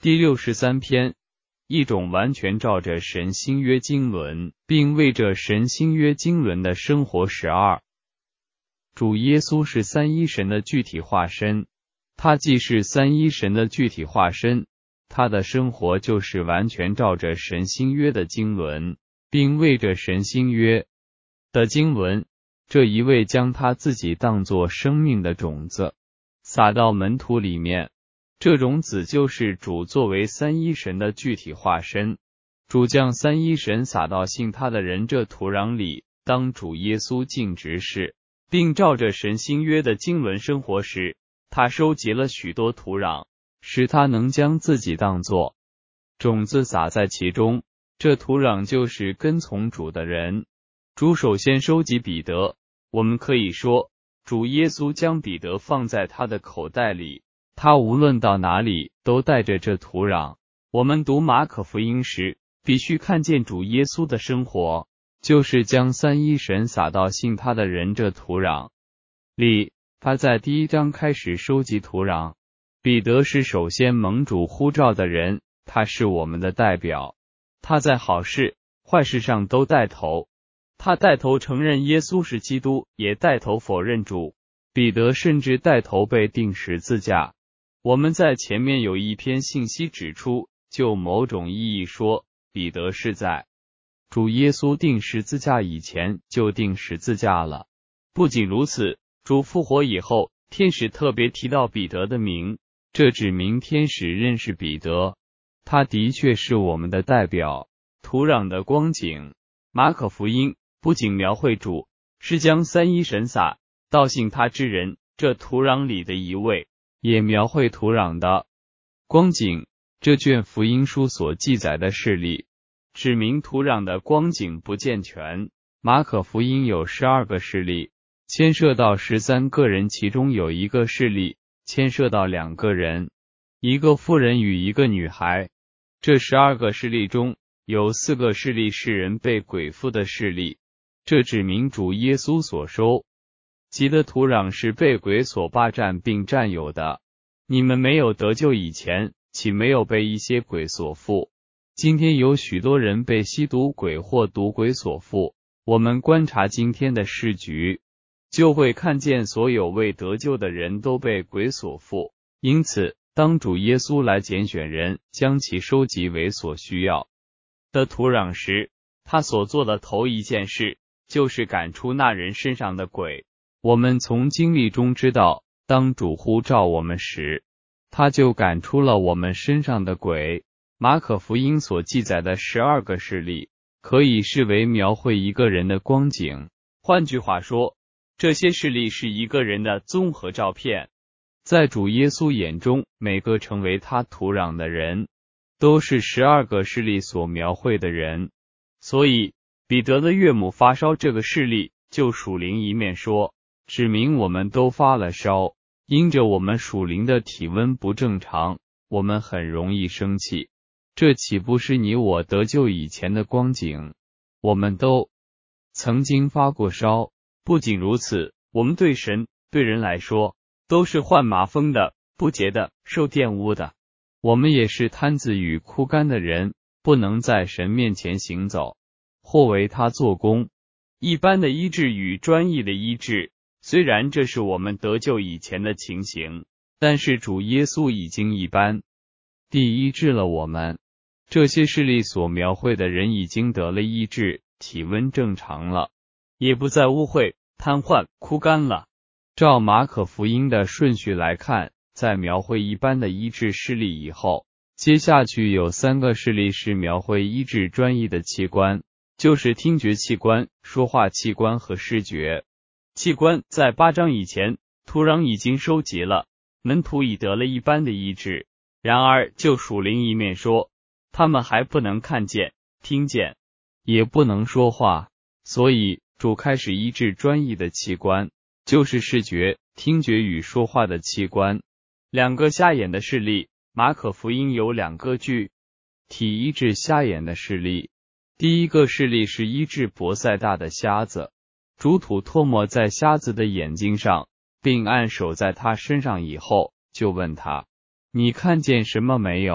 第63篇，一种完全照着神新约经纶，并为着神新约经纶的生活。12. 主耶稣是三一神的具体化身，他既是三一神的具体化身，他的生活就是完全照着神新约的经纶，并为着神新约的经纶。这一位将他自己当作生命的种子撒到门徒里面，这种子就是主作为三一神的具体化身。主将三一神撒到信他的人这土壤里，当主耶稣尽职事，并照着神新约的经纶生活时，他收集了许多土壤，使他能将自己当作种子撒在其中。这土壤就是跟从主的人。主首先收集彼得，我们可以说，主耶稣将彼得放在他的口袋里，他无论到哪里都带着这土壤。我们读马可福音时，必须看见主耶稣的生活，就是将三一神撒到信他的人这土壤里。他在第1章开始收集土壤。彼得是首先蒙主呼召的人，他是我们的代表，他在好事坏事上都带头。他带头承认耶稣是基督，也带头否认主。彼得甚至带头被钉十字架。我们在前面有一篇信息指出，就某种意义说，彼得是在主耶稣钉十字架以前就钉十字架了。不仅如此，主复活以后，天使特别提到彼得的名，这指明天使认识彼得，他的确是我们的代表。土壤的光景，马可福音不仅描绘主是将三一神撒到信他之人这土壤里的一位，也描绘土壤的光景。这卷福音书所记载的事例指明土壤的光景不健全。马可福音有12个事例，牵涉到13个人，其中有一个事例牵涉到2个人，一个妇人与一个女孩。这12个事例中有4个事例是人被鬼附的事例，这指明主耶稣所收集的土壤是被鬼所霸占并占有的。你们没有得救以前，岂没有被一些鬼所附？今天有许多人被吸毒鬼或毒鬼所附。我们观察今天的世局，就会看见所有未得救的人都被鬼所附。因此，当主耶稣来拣选人，将其收集为所需要的土壤时，他所做的头一件事就是赶出那人身上的鬼。我们从经历中知道，当主呼召我们时，他就赶出了我们身上的鬼。马可福音所记载的12个事例，可以视为描绘一个人的光景。换句话说，这些事例是一个人的综合照片。在主耶稣眼中，每个成为他土壤的人，都是12个事例所描绘的人。所以，彼得的岳母发烧这个事例，就属灵一面说，指明我们都发了烧，因着我们属灵的体温不正常，我们很容易生气。这岂不是你我得救以前的光景？我们都曾经发过烧。不仅如此，我们对神对人来说，都是患麻风的、不洁的、受玷污的。我们也是瘫子与枯干的人，不能在神面前行走，或为他做工。一般的医治与专一的医治，虽然这是我们得救以前的情形，但是主耶稣已经一般地医治了我们。这些事例所描绘的人已经得了医治，体温正常了，也不再污秽、瘫痪、枯干了。照马可福音的顺序来看，在描绘一般的医治事例以后，接下去有3个事例是描绘医治专一的器官，就是听觉器官、说话器官和视觉器官。在8章以前，土壤已经收集了，门徒已得了一般的医治。然而就属灵一面说，他们还不能看见、听见，也不能说话。所以主开始医治专一的器官，就是视觉、听觉与说话的器官。2个瞎眼的事例，马可福音有2个具体医治瞎眼的事例。第一个事例是医治伯赛大的瞎子，主吐唾沫在瞎子的眼睛上，并按手在他身上以后，就问他，你看见什么没有？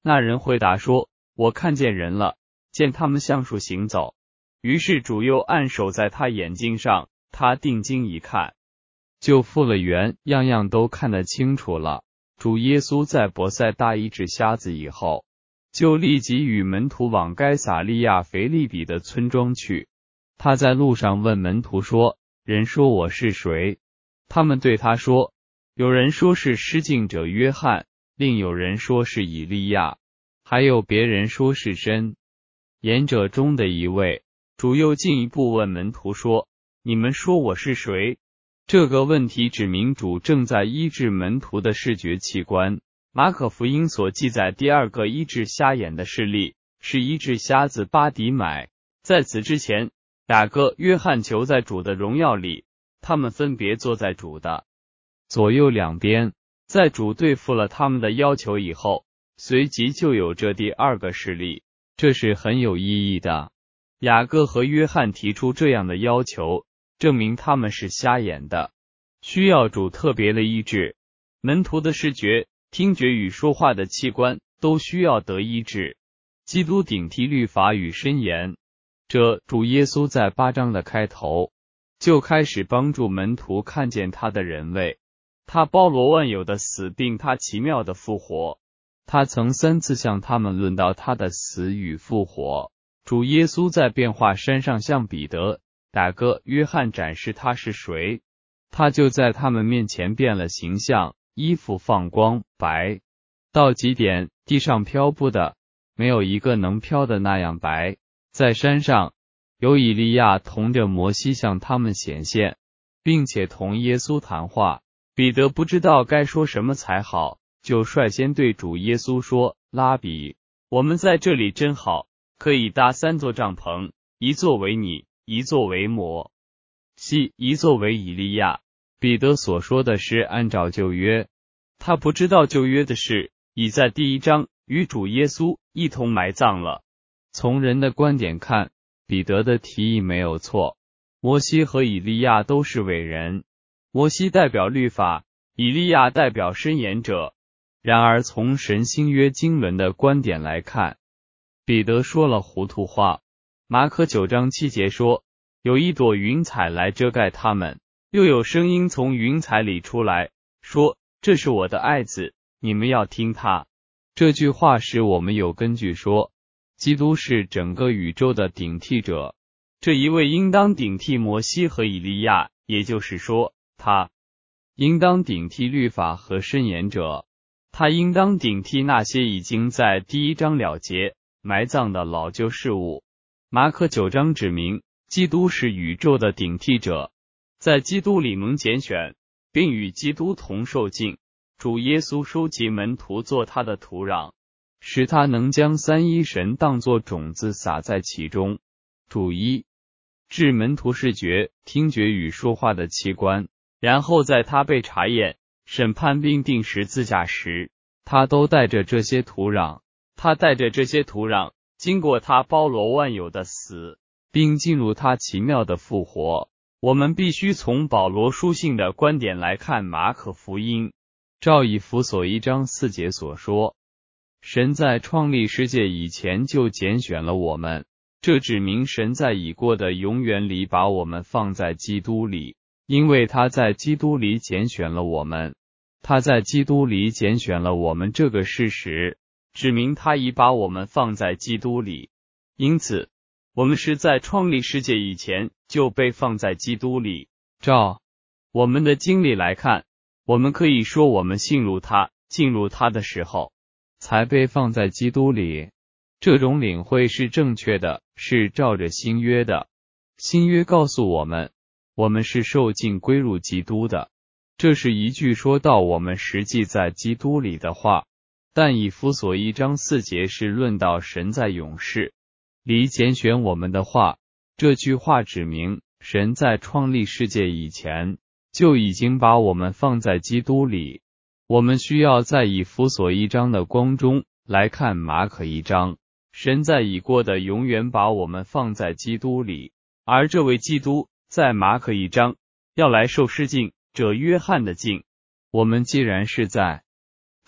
那人回答说，我看见人了，见他们橡树行走。于是主又按手在他眼睛上，他定睛一看，就复了原，样样都看得清楚了。主耶稣在伯赛大医治瞎子以后，就立即与门徒往该撒利亚腓利比的村庄去。他在路上问门徒说，人说我是谁？他们对他说，有人说是施浸者约翰，另有人说是以利亚，还有别人说是真言者中的一位。主又进一步问门徒说，你们说我是谁？这个问题指明主正在医治门徒的视觉器官。马可福音所记载第二个医治瞎眼的事例，是医治瞎子巴底买。在此之前，雅各、约翰求在主的荣耀里，他们分别坐在主的左右两边。在主对付了他们的要求以后，随即就有这第二个事例，这是很有意义的。雅各和约翰提出这样的要求，证明他们是瞎眼的，需要主特别的医治。门徒的视觉、听觉与说话的器官都需要得医治。基督顶替律法与箴言，这主耶稣在8章的开头就开始帮助门徒看见他的人位，他包罗万有的死，并他奇妙的复活。他曾3次向他们论到他的死与复活。主耶稣在变化山上向彼得、雅各、约翰展示他是谁，他就在他们面前变了形象，衣服放光，白到极点，地上漂布的没有一个能飘的那样白。在山上有以利亚同着摩西向他们显现，并且同耶稣谈话。彼得不知道该说什么才好，就率先对主耶稣说，拉比，我们在这里真好，可以搭3座帐篷，一座为你，一座为摩西，一座为以利亚。彼得所说的是按照旧约，他不知道旧约的事已在第1章与主耶稣一同埋葬了。从人的观点看，彼得的提议没有错，摩西和以利亚都是伟人，摩西代表律法，以利亚代表申言者。然而从神新约经纶的观点来看，彼得说了糊涂话。马可9章7节说，有一朵云彩来遮盖他们，又有声音从云彩里出来，说，这是我的爱子，你们要听他。这句话使我们有根据说，基督是整个宇宙的顶替者，这一位应当顶替摩西和以利亚，也就是说，他应当顶替律法和申言者，他应当顶替那些已经在第1章了结埋葬的老旧事物。马可9章指明，基督是宇宙的顶替者，在基督里蒙拣选，并与基督同受浸。主耶稣收集门徒做他的土壤，使他能将三一神当作种子撒在其中。主一治门徒视觉、听觉与说话的器官，然后在他被查验、审判并钉十字架时，他都带着这些土壤。他带着这些土壤，经过他包罗万有的死，并进入他奇妙的复活。我们必须从保罗书信的观点来看马可福音。照以弗所1章4节所说，神在创立世界以前就拣选了我们，这指明神在已过的永远里把我们放在基督里，因为他在基督里拣选了我们。他在基督里拣选了我们这个事实，指明他已把我们放在基督里，因此我们是在创立世界以前就被放在基督里。照我们的经历来看，我们可以说我们信入他、进入他的时候，才被放在基督里。这种领会是正确的，是照着新约的。新约告诉我们，我们是受浸归入基督的。这是一句说到我们实际在基督里的话。但以弗所1章4节是论到神在永世里拣选我们的话。这句话指明，神在创立世界以前就已经把我们放在基督里。我们需要在以弗所1章的光中来看马可1章。神在已过的永远把我们放在基督里，而这位基督在马可1章要来受施浸者约翰的浸。我们既然是在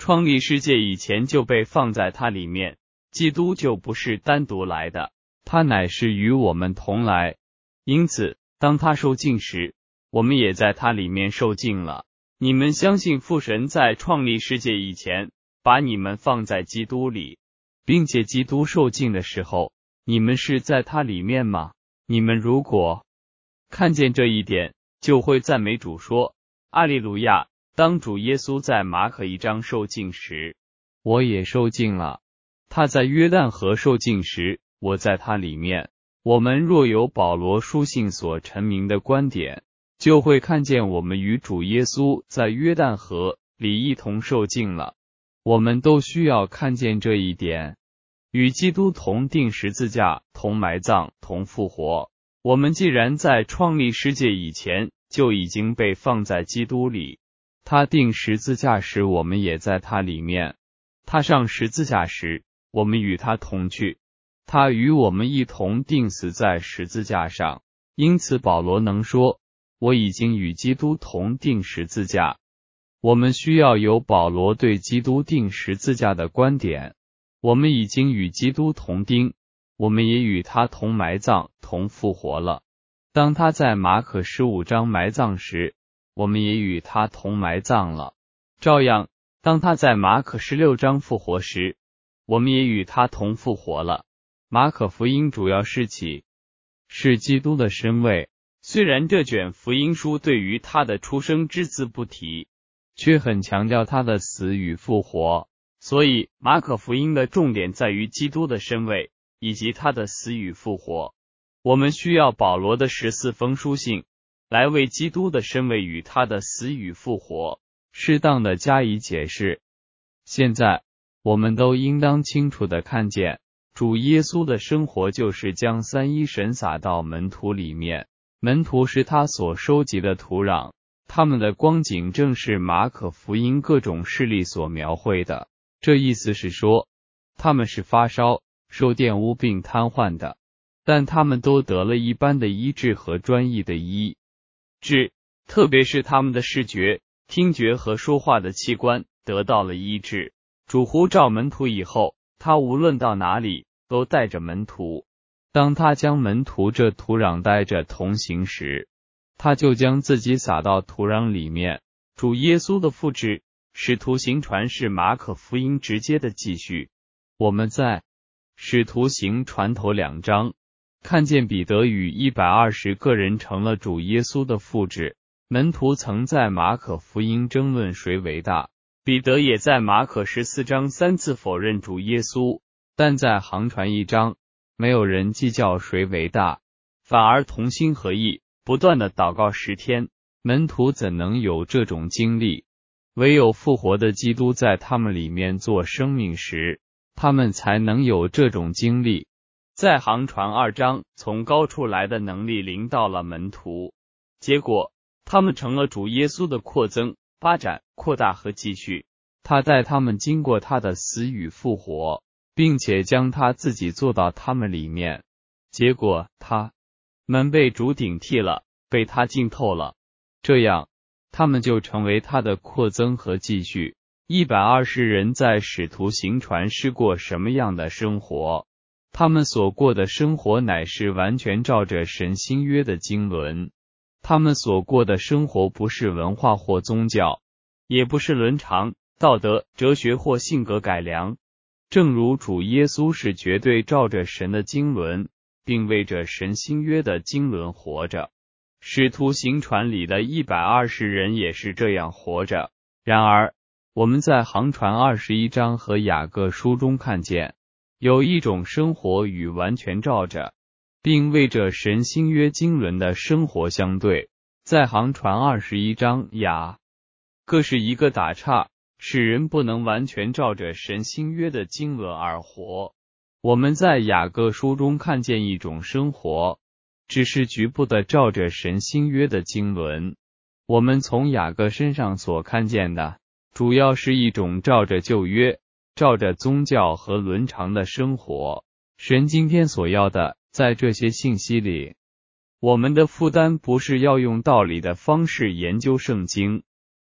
创立世界以前就被放在它里面，基督就不是单独来的，他乃是与我们同来。因此，当他受尽时，我们也在他里面受尽了。你们相信父神在创立世界以前，把你们放在基督里，并且基督受尽的时候，你们是在他里面吗？你们如果看见这一点，就会赞美主说：阿利路亚！当主耶稣在马可1章受尽时，我也受尽了；他在约旦河受尽时，我在他里面。我们若有保罗书信所陈明的观点，就会看见我们与主耶稣在约旦河里一同受尽了。我们都需要看见这一点，与基督同钉十字架，同埋葬，同复活。我们既然在创立世界以前就已经被放在基督里，他钉十字架时，我们也在他里面；他上十字架时，我们与他同去。他与我们一同钉死在十字架上，因此保罗能说：我已经与基督同钉十字架。我们需要有保罗对基督钉十字架的观点。我们已经与基督同钉，我们也与他同埋葬，同复活了。当他在马可15章埋葬时，我们也与他同埋葬了。照样，当他在马可16章复活时，我们也与他同复活了。马可福音主要是基督的身位，虽然这卷福音书对于他的出生只字不提，却很强调他的死与复活。所以马可福音的重点在于基督的身位以及他的死与复活。我们需要保罗的14封书信来为基督的身位与他的死与复活适当的加以解释。现在我们都应当清楚地看见，主耶稣的生活就是将三一神撒到门徒里面，门徒是他所收集的土壤，他们的光景正是马可福音各种事例所描绘的。这意思是说，他们是发烧、受玷污并瘫痪的，但他们都得了一般的医治和专一的医治，特别是他们的视觉、听觉和说话的器官得到了医治。主呼召门徒以后，他无论到哪里都带着门徒。当他将门徒这土壤带着同行时，他就将自己撒到土壤里面。主耶稣的复制使徒行传是马可福音直接的继续。我们在使徒行传头2章看见彼得与120个人成了主耶稣的复制。门徒曾在马可福音争论谁为大，彼得也在马可14章3次否认主耶稣，但在行传1章，没有人计较谁为大，反而同心合意，不断的祷告10天。门徒怎能有这种经历？唯有复活的基督在他们里面做生命时，他们才能有这种经历。在行传2章，从高处来的能力临到了门徒，结果他们成了主耶稣的扩增、发展、扩大和继续。他带他们经过他的死与复活，并且将他自己做到他们里面。结果他们被主顶替了，被他浸透了，这样他们就成为他的扩增和继续。120人在使徒行传是过什么样的生活？他们所过的生活乃是完全照着神新约的经纶。他们所过的生活不是文化或宗教，也不是伦常、道德、哲学或性格改良。正如主耶稣是绝对照着神的经纶，并为着神新约的经纶活着。使徒行传里的120人也是这样活着。然而，我们在行传21章和雅各书中看见，有一种生活与完全照着，并为着神新约经纶的生活相对。在行传21章，雅各是一个打岔，使人不能完全照着神新约的经纶而活。我们在雅各书中看见一种生活，只是局部的照着神新约的经纶。我们从雅各身上所看见的，主要是一种照着旧约、照着宗教和伦常的生活。神今天所要的，在这些信息里，我们的负担不是要用道理的方式研究圣经，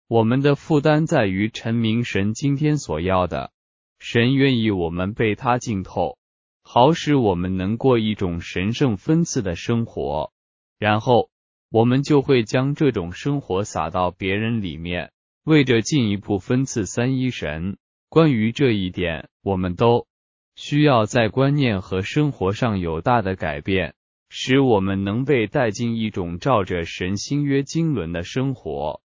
我们的负担在于陈明神今天所要的，神愿意我们被他浸透，好使我们能过一种神圣分赐的生活，然后我们就会将这种生活撒到别人里面，为着进一步分赐三一神。关于这一点，我们都需要在观念和生活上有大的改变，使我们能被带进一种照着神新约经纶的生活。